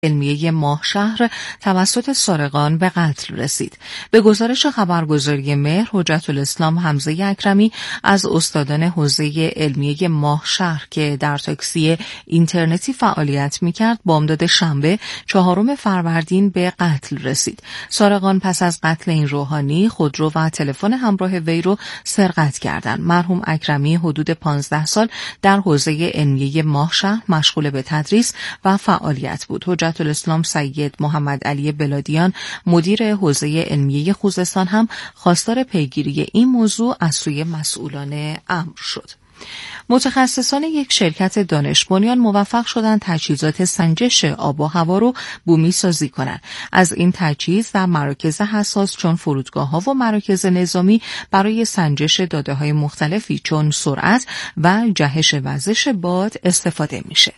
علمیه ماهشهر توسط سارقان به قتل رسید. به گزارش خبرگزاری مهر، حجت الاسلام حمزه اکرمی از استادان حوزه علمیه ماهشهر که در تاکسی اینترنتی فعالیت می‌کرد، بامداد شنبه 4 فروردین به قتل رسید. سارقان پس از قتل این روحانی خودرو و تلفن همراه وی رو سرقت کردند. مرحوم اکرمی حدود 15 سال در حوزه علمیه ماهشهر مشغول به تدریس و فعالیت بود. حجت الاسلام سید محمد علی بلادیان مدیر حوزه علمیه خوزستان هم خواستار پیگیری این موضوع از سوی مسئولان امر شد. متخصصان یک شرکت دانش بنیان موفق شدند تجهیزات سنجش آب و هوا رو بومی سازی کنند. از این تجهیز در مراکز حساس چون فرودگاه‌ها و مراکز نظامی برای سنجش داده‌های مختلفی چون سرعت و جهش وزش باد استفاده میشه.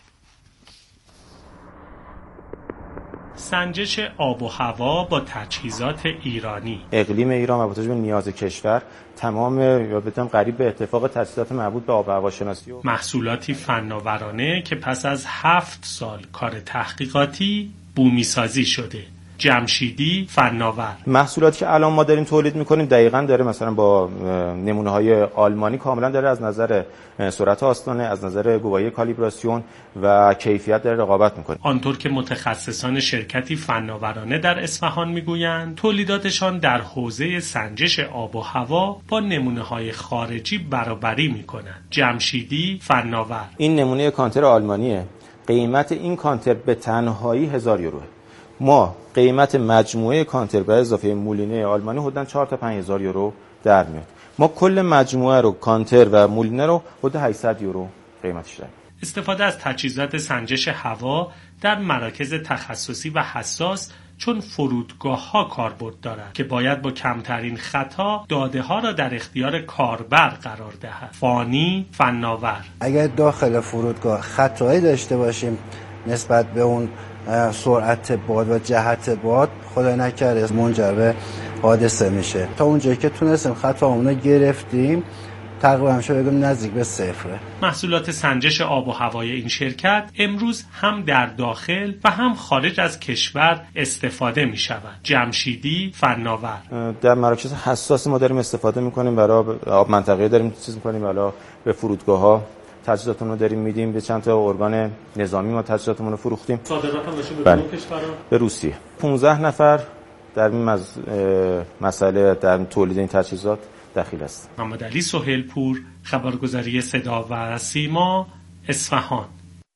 سنجش آب و هوا با تجهیزات ایرانی. اقلیم ایران و با توجه به نیاز کشور تمام یا بهتم قریب به اتفاق تجهیزات مربوط به آب و هوا شناسی و محصولاتی فناورانه که پس از 7 سال کار تحقیقاتی بومی سازی شده. جمشیدی فناور. محصولاتی که الان ما داریم تولید میکنیم دقیقاً داره مثلا با نمونه‌های آلمانی کاملا داره از نظر سرعت آستانه، از نظر گواهی کالیبراسیون و کیفیت داره رقابت میکنه. آنطور که متخصصان شرکتی فناورانه در اصفهان میگویند تولیداتشان در حوزه سنجش آب و هوا با نمونه‌های خارجی برابری میکنند. جمشیدی فناور. این نمونه کانتر آلمانیه. قیمت این کانتر به تنهایی 1000 یوروه. ما قیمت مجموعه کانتر به اضافه مولینه آلمانی حدوداً 4 تا 5000 یورو در میاد. ما کل مجموعه رو کانتر و مولینه رو حدود 800 یورو قیمتش داریم. استفاده از تجهیزات سنجش هوا در مراکز تخصصی و حساس چون فرودگاه‌ها کاربرد دارد که باید با کمترین خطا داده‌ها را در اختیار کاربر قرار دهد. فانی فناور. اگر داخل فرودگاه خطایی داشته باشیم نسبت به اون سرعت باد و جهت باد، خدای نکرده منجر به حادثه میشه. تا اونجایی که تونستیم خطامون رو گرفتیم، تقریبا شو بگم نزدیک به صفره. محصولات سنجش آب و هوای این شرکت امروز هم در داخل و هم خارج از کشور استفاده می شود. جمشیدی فناور. در مراکز حساس ما داریم استفاده میکنیم، برای آب منطقه‌ای داریم چیز میکنیم، بالا به فرودگاه‌ها تجهیزاتمون رو داریم میدیم، به چند تا ارگان نظامی ما تجهیزاتمون رو فروختیم. صادرات هم بشه به کشورها؟ به روسیه. 15 نفر در این مسئله در تولید این تجهیزات دخیل است. محمد علی سهیلپور، خبرگزاری صدا و سیما، اصفهان.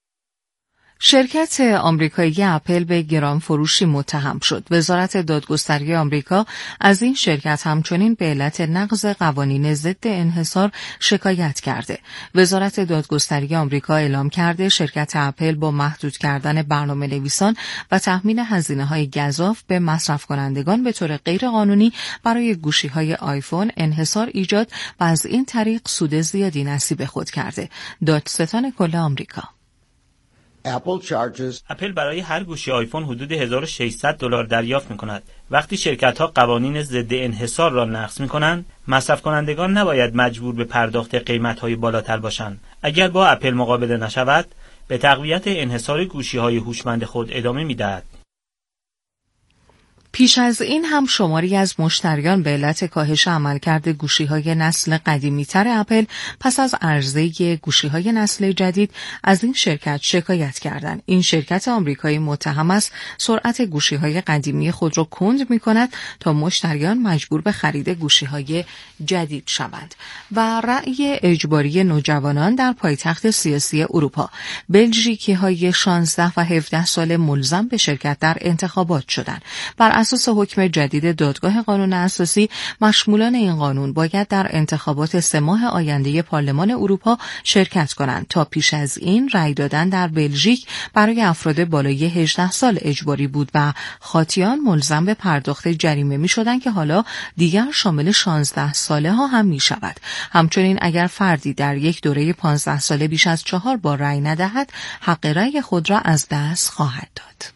شرکت آمریکایی اپل به گران فروشی متهم شد. وزارت دادگستری آمریکا از این شرکت همچنین به علت نقض قوانین ضد انحصار شکایت کرده. وزارت دادگستری آمریکا اعلام کرده شرکت اپل با محدود کردن برنامه‌نویسان و تأمین هزینه‌های گزاف به مصرف کنندگان به طور غیرقانونی برای گوشی‌های آیفون انحصار ایجاد و از این طریق سود زیادی نصیب خود کرده. دادستان کل آمریکا. اپل برای هر گوشی آیفون حدود $1600 دریافت می‌کند. وقتی شرکت‌ها قوانین ضد انحصار را نقض می‌کنند، مصرف کنندگان نباید مجبور به پرداخت قیمت‌های بالاتر باشند. اگر با اپل مقابله نشود، به تقویت انحصار گوشی‌های هوشمند خود ادامه می‌دهد. پیش از این هم شماری از مشتریان به علت کاهش عملکرد گوشی‌های نسل قدیمی‌تر اپل پس از عرضه گوشی‌های نسل جدید از این شرکت شکایت کردند. این شرکت آمریکایی متهم است سرعت گوشی‌های قدیمی خود را کند می‌کند تا مشتریان مجبور به خرید گوشی‌های جدید شوند. و رأی اجباری نوجوانان در پایتخت سیاسی اروپا. بلژیکی‌های 16 و 17 ساله ملزم به شرکت در انتخابات شدند. بر اساس حکم جدید دادگاه قانون اساسی، مشمولان این قانون باید در انتخابات 3 ماه آینده پارلمان اروپا شرکت کنند. تا پیش از این رأی دادن در بلژیک برای افراد بالای 18 سال اجباری بود و خاطیان ملزم به پرداخت جریمه می شدند که حالا دیگر شامل 16 ساله ها هم می شود. همچنین اگر فردی در یک دوره 15 ساله بیش از 4 بار رأی ندهد، حق رأی خود را از دست خواهد داد.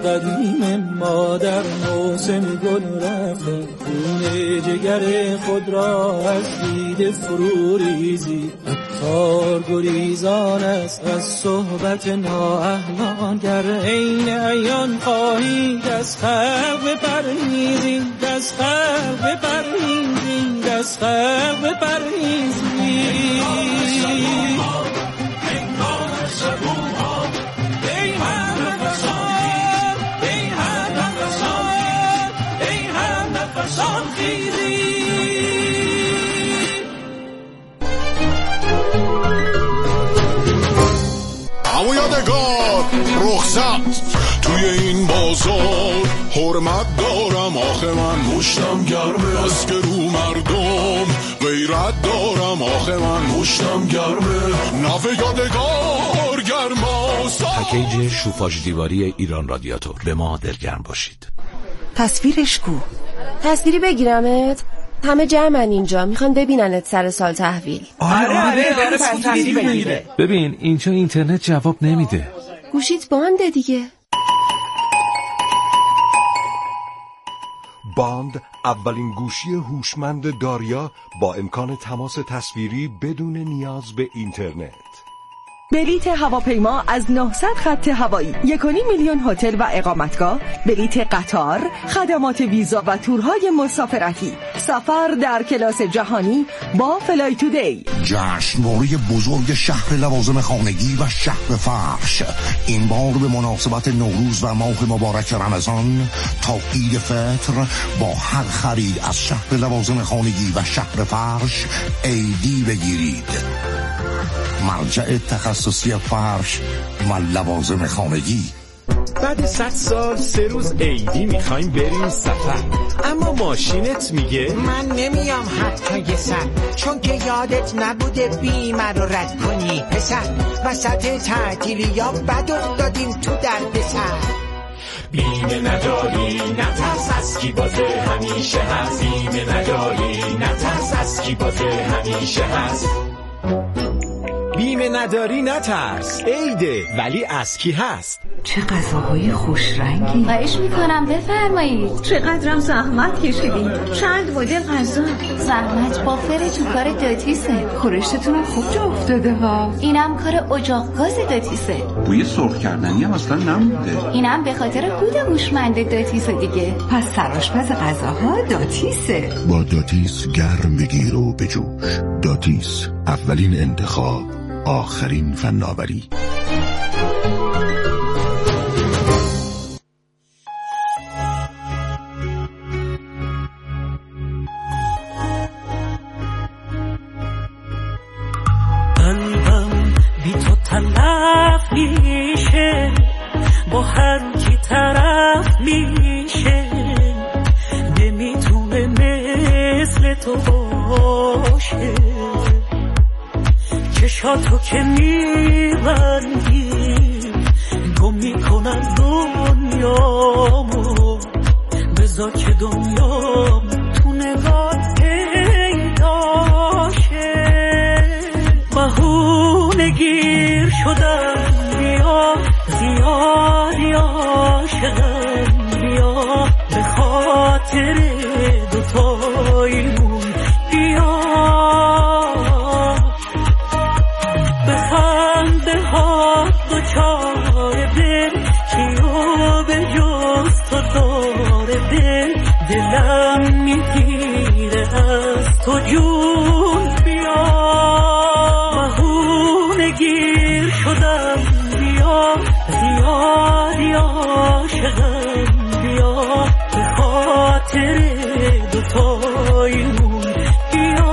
قدیم ما در موسم گل رفتن، خون جگر خود را از دیده فرو ریزی. عطار گریزان است از صحبت نااهلان، گر عین عیان خواهی دست خلق بپرهیزی، دست خلق بپرهیزی، دست خلق بپرهیزی. همو یادگار رخصت توی این بازار، حرمت دارم آخه من مشتم گرمه، از که رو مردم غیرت دارم آخه من مشتم گرمه، نفع یادگار گرماست. پکیج شوفاژ دیواری ایران رادیاتور، به ما دلگرم باشید. تصویرش کو؟ تصویری بگیرمت؟ همه جمعن اینجا، میخوان ببیننت سر سال تحویل. آره تصویری بگیره. ببین اینجا اینترنت جواب نمیده. گوشیت بانده دیگه. باند اولین گوشی هوشمند داریا با امکان تماس تصویری بدون نیاز به اینترنت. بلیت هواپیما از 900 خط هوایی، 1.5 میلیون هتل و اقامتگاه، بلیت قطار، خدمات ویزا و تورهای مسافرتی، سفر در کلاس جهانی با فلای تودی. جشنواره بزرگ شهر لوازم خانگی و شهر فرش، این بار به مناسبت نوروز و ماه مبارک رمضان تا عید فطر با هر خرید از شهر لوازم خانگی و شهر فرش ایدی بگیرید. مرجع تخصصی فرش و لوازم خانگی. بعد 100 سال 3 روز عیدی میخوایم بریم سفر، اما ماشینت میگه من نمیام حتی یه سر، چون که یادت نبوده بیمه رو رد کنی پسر. وسط تعطیلی یا بد افتادیم تو درد سر. بیمه نداری نترس از کی بازه همیشه هست، بیمه نداری نترس از کی بازه همیشه هست. بیمه نداری نترس، عیده ولی از کی هست. چه غذاهای خوش رنگی. خواهش میکنم بفرمایید. چقدرم زحمت کشیدید. چند مدل غذا. زحمت بافر تو کار داتیسه. خورشتتون خوب جا افتاده ها. اینم کار اجاق گاز داتیسه. بوی سرخ کردنی هم اصلا نمونده. اینم به خاطر کود هوشمند داتیسه دیگه. پس سرآشپز غذاها داتیسه. با داتیس گرم بگیر و بجوش. داتیس، اولین انتخاب، آخرین فناوری. قلبم بی تو تلف میشه، با هر کی طرف میشه، نمیتونه مثل تو باشه. چشاتو که میبندی گم میکنم دنیامو، بذار که دنیام تو نگاه پیداشه. بهونه گیر شدم بیا، زیادی عاشقم بیا، به خاطر دوتاییمون بیا. بخنده ها دوچاره دل، کیو به جز تو داره دل، دلم میگیره از تو جون بیا. بهونه گیر شدم بیا، زیادی عاشقم بیا، به خاطر دوتاییمون بیا.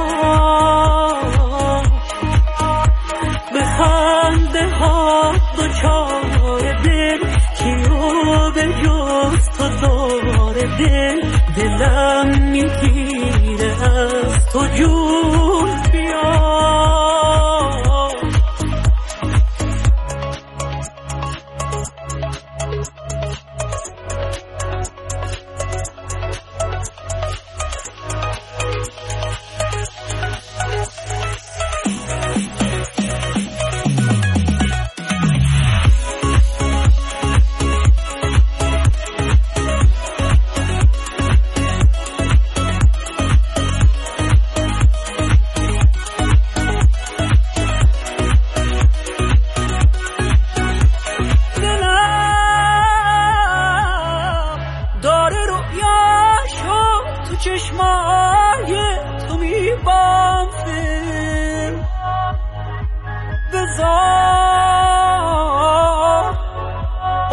بخنده ها دوچاره دل، کیو به جز تو داره دل، دلم میگیره از تو جون بیا.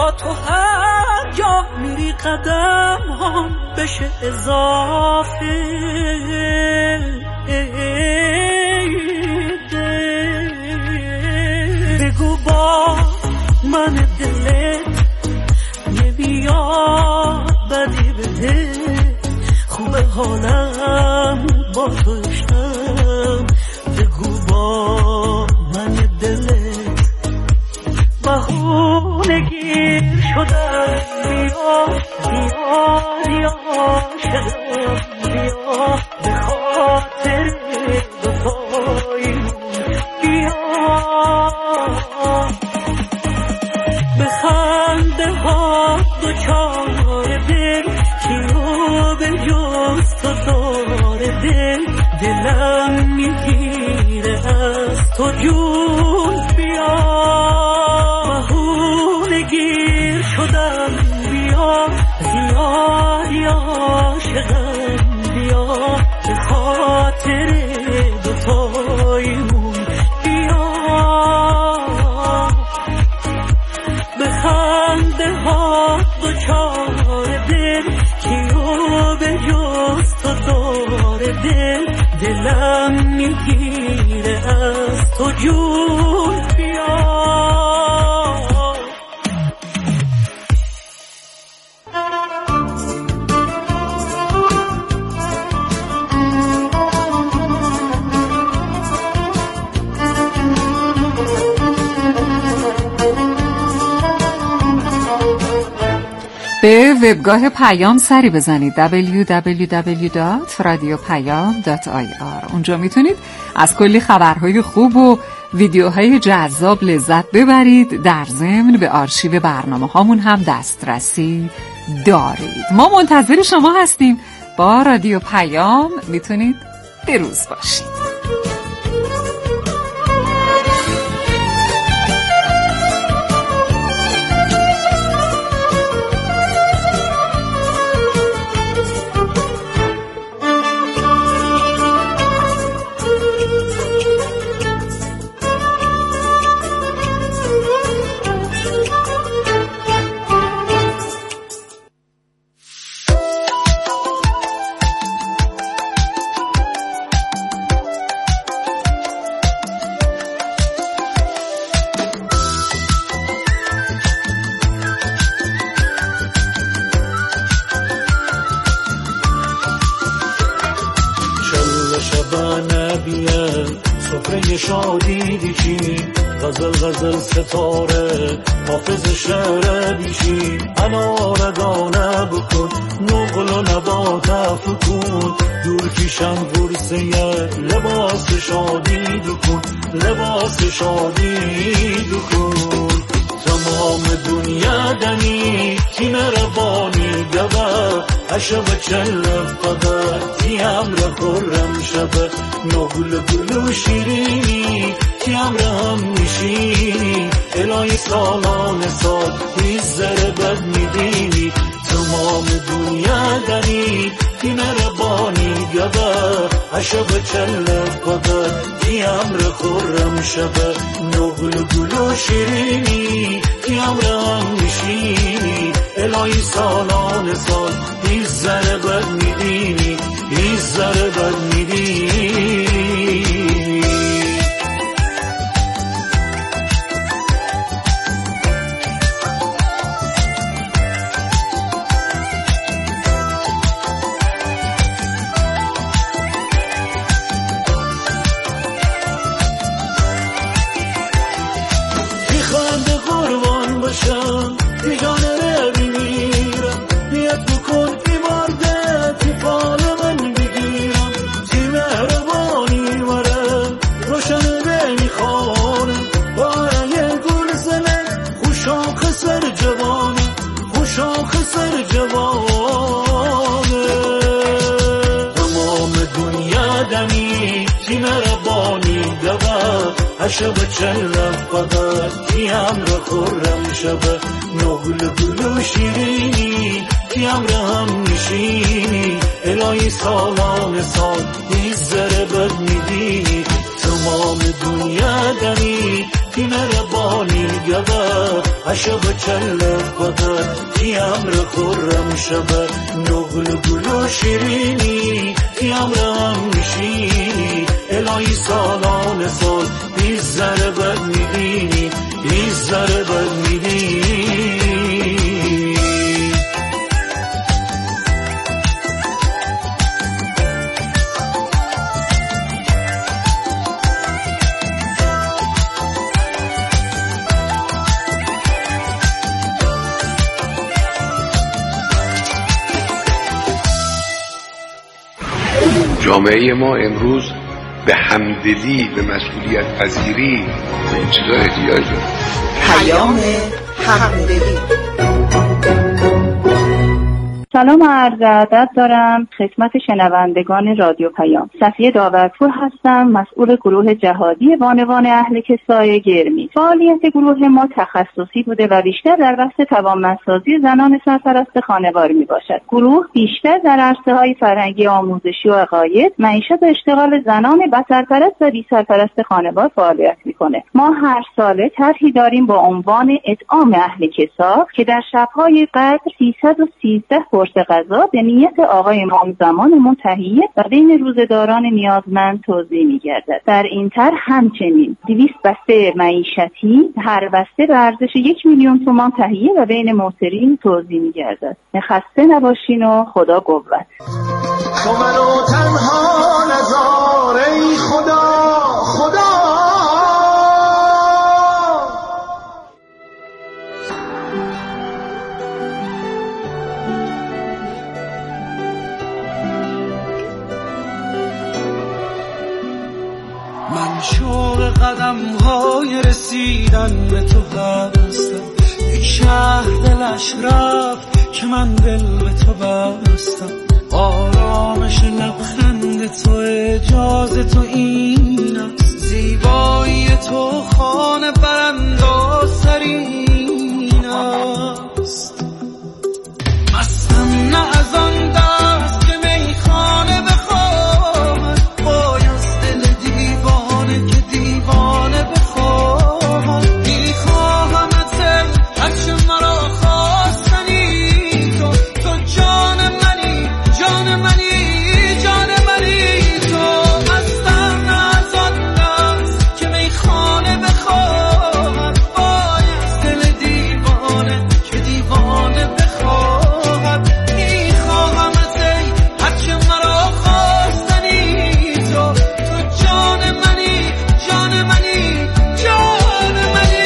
با تو هر جا میری قدم هم بشه اضافه. بگو با من دلت نمیاد بدی بده، خوبه حالم با تو عشقم. بگو با من دلت بهونه گیر شدم، بیا بیا بیا شدم، بیا به خاطر دوتایی بیا. به خنده ها دوچار دل کیو به جز تو داره دل، دلم میگیره از تو جون بیا. بهونه گیر شدم بیا، زیادی عاشقم بیا، به خاطر دوتاییمون بیا. به خنده ها دوچار دل کیو به جز تو داره دل، دلم میگیره از تو جون بیا. به وبگاه پیام سری بزنید www.radiopayam.ir. اونجا میتونید از کلی خبرهای خوب و ویدیوهای جذاب لذت ببرید. در ضمن به آرشیو برنامه هامون هم دسترسی دارید. ما منتظر شما هستیم. با رادیو پیام میتونید بروز باشید. شادی دیشی غزل غزل ستاره حافظ شعر بیشی انارگانه بکن نقل و نبات افکون دور کشم غرصه لباس شادی دکن لباس شادی دکن تمام دنیا دنی تین ربانی گوه عشق چلم فقط تیم را خورم شبه نقل گلو شیرینی تیم را هم میشینی الهی سالان سال بیزر بد میدینی تمام دنیا دنی تین ربانی گوه عشق چلم فقط تیم را خورم شبه نقل گلو شیرینی تیم را هم میشینی الهی سالان سال بیزر بد میدینی بیزر بد میدینی. بیخنده قربان باشم بیگانه بمیرم نیت بکن ایمارده تی فال من بگیرم تی مهربانی مرم روشن بمیخوانم بارای گل زنه خوشاخ سر جوانه خوشاخ سر جوانه تمام دنیا دمی تی مهربانی دوه عشق چلم فقط تیم را خورم شبه نقل گلو شیرینی تیم را هم میشینی الهی سالان سال بیزر بد میدینی تمام دنیا دنی مهربانی گبه عشق چله بده کیم را خورم شبه نغل گل و شیرینی کیم را هم نشینی الهی سالان سال بیز ذره بد میبینی بیز ذره بد میبینی جامعه ما امروز به همدلی، به مسئولیت پذیری به این چیزا احتیاج داره. پیام همدلی. سلام و عرض ادب دارم خدمت شنوندگان رادیو پیام. صفیه داورپور هستم، مسئول گروه جهادی بانوان اهل کسای گرمی. فعالیت گروه ما تخصصی بوده و بیشتر در بحث توانمندسازی زنان سرپرست خانوار می باشد. گروه بیشتر در عرصه‌های فرهنگی، آموزشی و عقاید، معیشت و اشتغال زنان سرپرست و بی سرپرست خانوار فعالیت میکنه. ما هر ساله طرحی داریم با عنوان اطعام اهل کسا که در شب‌های قدر 313 قرص غذا به نیت آقای امام زمانمون تهیه و بین روزداران نیازمند توزیع می‌گردد. در این طرح همچنین 200 بسته معیشتی هر بسته به ارزش 1,000,000 تومان تهیه و بین معترین توزیع می‌گردد. خسته نباشین و خدا قوت. تو منو تنها نذار ای خدا خدا. من شوق قدم‌های رسیدن به تو هستم، یک شهر دلش رفت که من دل به تو بستم. آرامش لبخند تو اجازه تو این است، زیبایی تو خانه براندازترین است. مستم نه از آن دست که میخانه بخواهد، باید دل دیوانه که دیوانه بخواهد. میخواهمت هرچه مرا خواستنی تو، تو جان منی جان منی جان منی. تو مستم نه از آن دست که میخانه بخواهد، باید دل دیوانه که دیوانه بخواهد. میخواهمت هرچه مرا خواستنی تو، تو جان منی جان منی جان منی.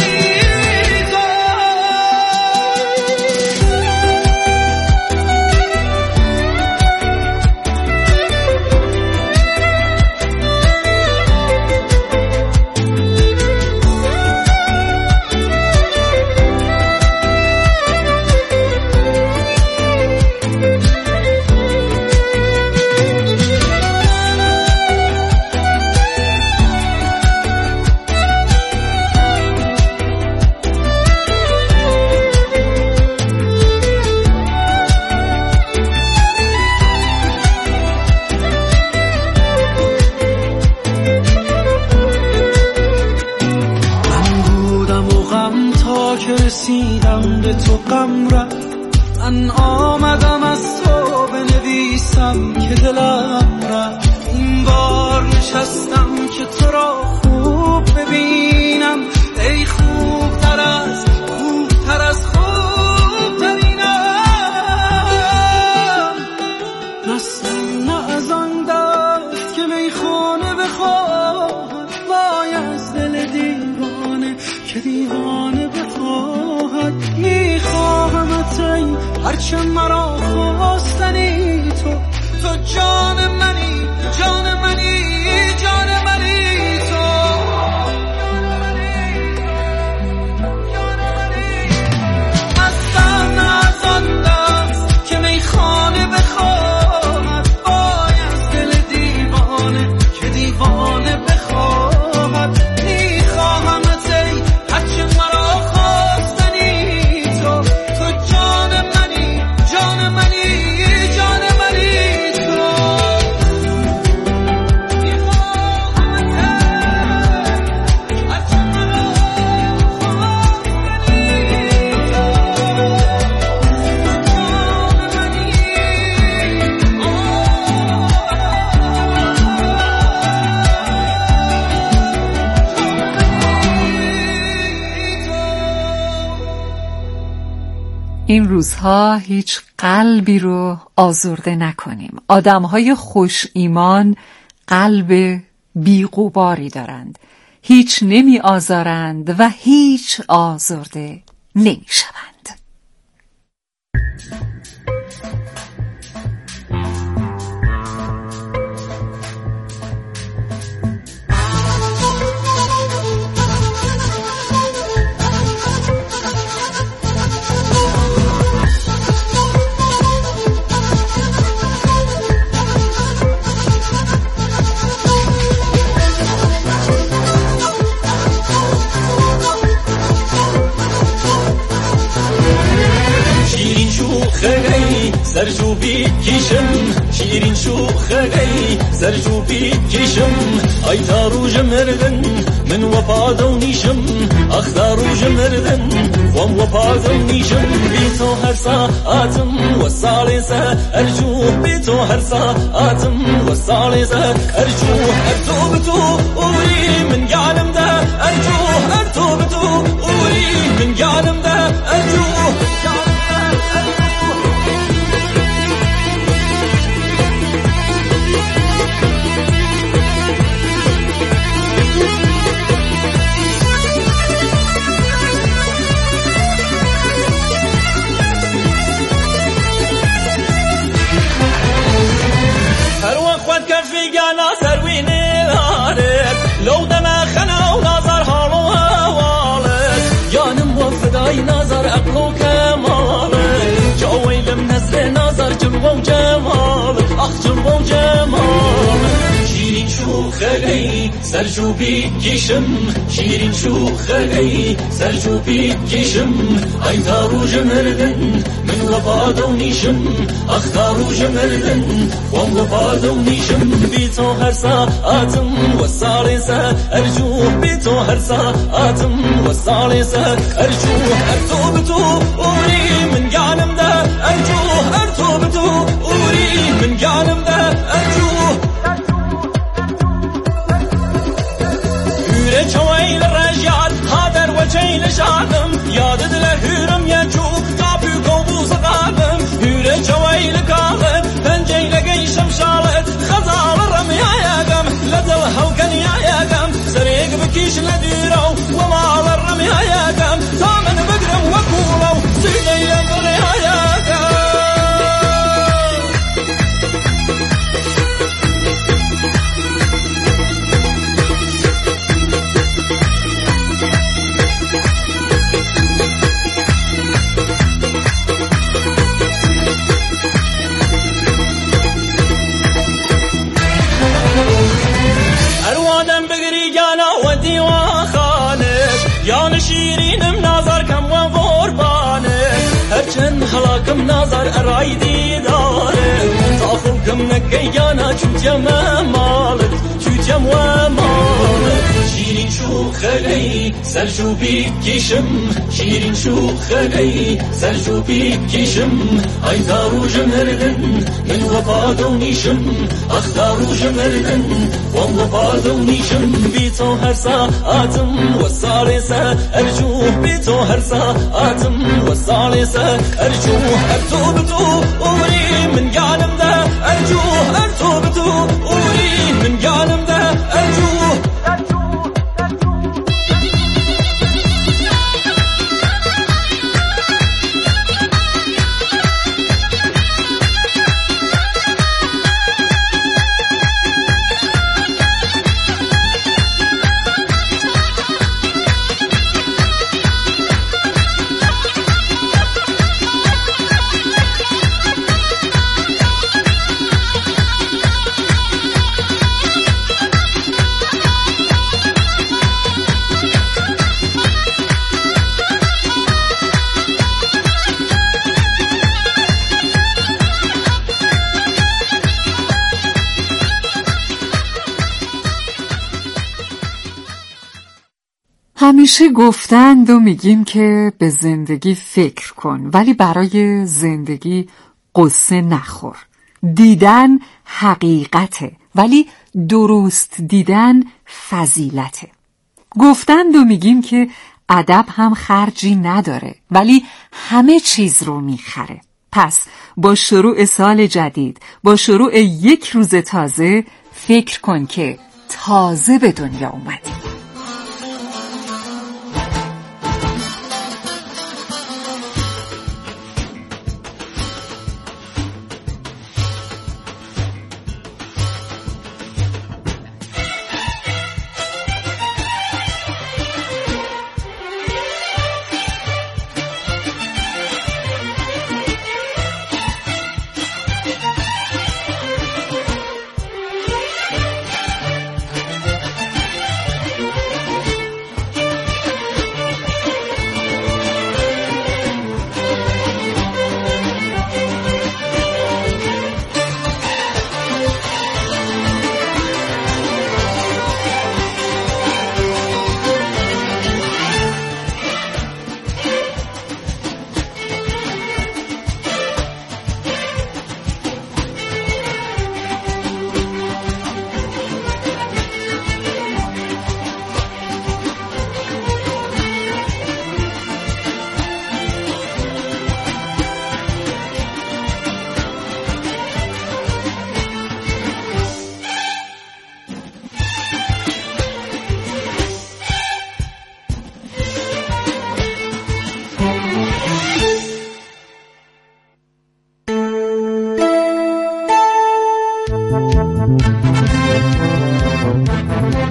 که رسیدم به تو غم رفت، من آمدم از تو بنویسم که دلم رفت. این بار نشستم که تو را خوب ببینم، ای خوبتر از خوبتر از خوبترینم. مستم نه از آن دست که میخانه بخواهد، باید دل دیوانه که دیوانه بخواهد. میخواهمت ای هرچه مرا خواستنی تو، تو جان منی جان منی جان منی. تو مستم از آن دست که میخانه بخواهد، باید دل دیوانه که دیوانه بخواهد. میخواهمت ای هرچه مرا خواستنی تو، تو جان منی جان منی جان منی. تو این روزها هیچ قلبی رو آزرده نکنیم. آدمهای خوش ایمان قلب بی‌غباری دارند، هیچ نمی آزارند و هیچ آزرده نمی شوند. سرجوبی کشم شیرین شوخی سرجوبی کشم ای تاروج مردن من وفادو نیشم اختاروج مردن وم وفادو نیشم بی تو هر ساعتم و سال ارجو بی تو هر ساعتم و سال ارجو هر تو بتو اوری من قالم ده ارجو هر تو بتو اوری من قالم ده ارجو لو دنا خنا ونظر حالو هوالك جانم وفداي نظر عقلو كمالك جوي لم نزل نظر جلوه وجمالك اخ جلوه وجمالك شيرين شوخي سرجوبي كيشم شيرين شوخي سرجوبي كيشم اي تارو جمردن من وفادو نيشم اختارو جمردن وم وفادو نيشم بيتو هر ساعتم وصالي ارجو بيتو هر ساعتم وصالي ارجو هرتو بتو اوري من قانم ده ارجو هرتو بتو اوري من قانم ده ارجو هيره چويل الرجال هادر وجهي لشادم يادد لهيرم يجو كابو كوبوز قادم هيره چويل كاغن بنجي لقيشم شالت خزال الرمي يا قم لدل هوكن يا قم سريق بكيش نديرو وما على الرمي يا قم ثامن بقرم وكولو سيدي ينظر يا قم شيرينم نظر كم وقربانك هرچن خلاكم نظر ارايدي دارك تاخلكم نكيانا چوتيم مالك چوتيم ومالك شيرين شوخي سرجوبي كيشم شيرين شوخي سرجوبي كيشم اي دارو جمردن من وفادو نيشم اختارو جمردن وم وفادو نيشم بيتو هر ساعتم وصالي ارجو بيتو هر ساعتم وصالي ارجو هرتو بتو اوري من قانم ده ارجو هرتو بتو اوري من قانم ده ارجو همیشه گفتند و میگیم که به زندگی فکر کن، ولی برای زندگی قصه نخور. دیدن حقیقته، ولی درست دیدن فضیلته. گفتند و میگیم که ادب هم خرجی نداره ولی همه چیز رو میخره. پس با شروع سال جدید، با شروع یک روز تازه، فکر کن که تازه به دنیا اومدی.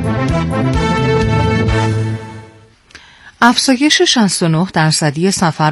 افزایش 69% سفر